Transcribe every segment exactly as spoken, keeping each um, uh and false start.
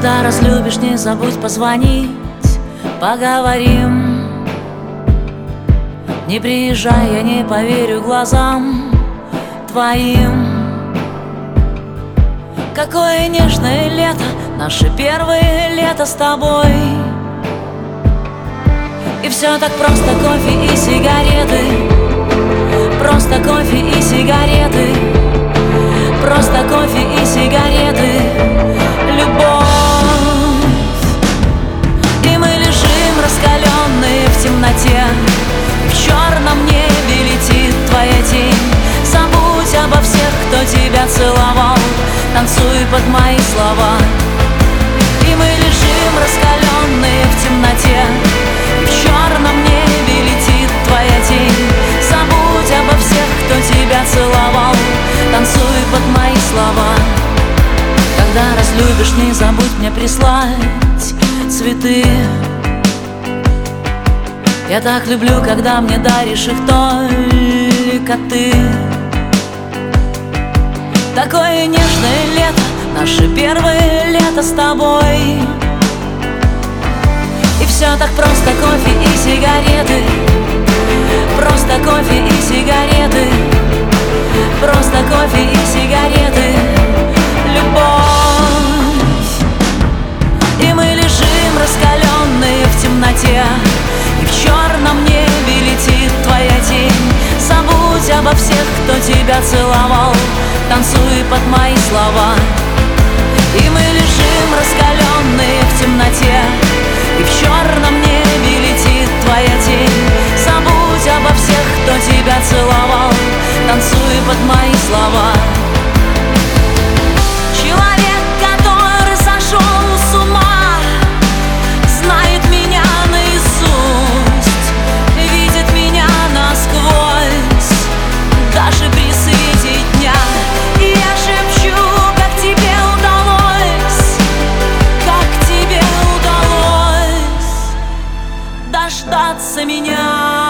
Когда разлюбишь, не забудь позвонить, поговорим. Не приезжай, я не поверю глазам твоим. Какое нежное лето, наше первое лето с тобой. И все так просто, кофе и сигареты. Просто кофе и сигареты. Просто кофе и сигареты. Любовь. И мы лежим раскаленные в темноте. В черном небе летит твоя тень. Забудь обо всех, кто тебя целовал. Танцуй под мои слова. И мы лежим раскаленные в темноте. В черном небе летит твоя тень. Забудь обо всех, кто тебя целовал. Танцуй под мои слова. Когда разлюбишь, не забудь мне прислать цветы. Я так люблю, когда мне даришь их только ты. Такое нежное лето, наше первое лето с тобой. И все так просто, кофе и сигареты. Просто кофе и сигареты. Просто кофе и сигареты. Любовь. И мы лежим раскаленные в темноте. И в черном небе летит твоя тень. Забудь обо всех, кто тебя целовал. Танцуй под мои слова. И мы лежим раскаленные в темноте. И в черном небе летит твоя тень. Забудь обо всех, кто тебя целовал. Танцуй под мои слова. Человек, который сошел с ума, знает меня наизусть, видит меня насквозь, даже при свете дня. И я шепчу, как тебе удалось, как тебе удалось дождаться меня.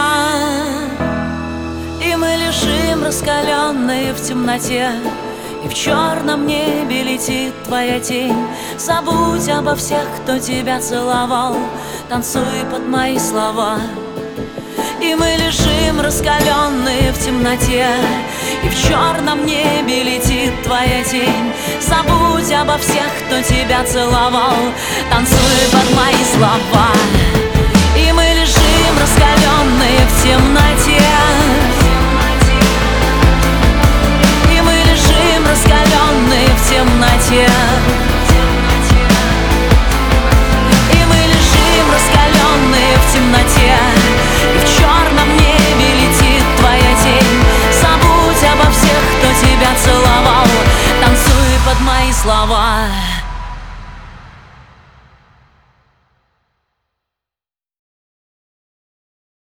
И мы лежим раскаленные в темноте. И в черном небе летит твоя тень. Забудь обо всех, кто тебя целовал. Танцуй под мои слова. И мы лежим раскаленные в темноте. И в черном небе летит твоя тень. Забудь обо всех, кто тебя целовал. Танцуй под мои слова. И мы лежим раскаленные в темноте. И мы лежим раскаленные в темноте. И мы лежим раскаленные в темноте. И в черном небе летит твоя тень. Забудь обо всех, кто тебя целовал. Танцуй под мои слова.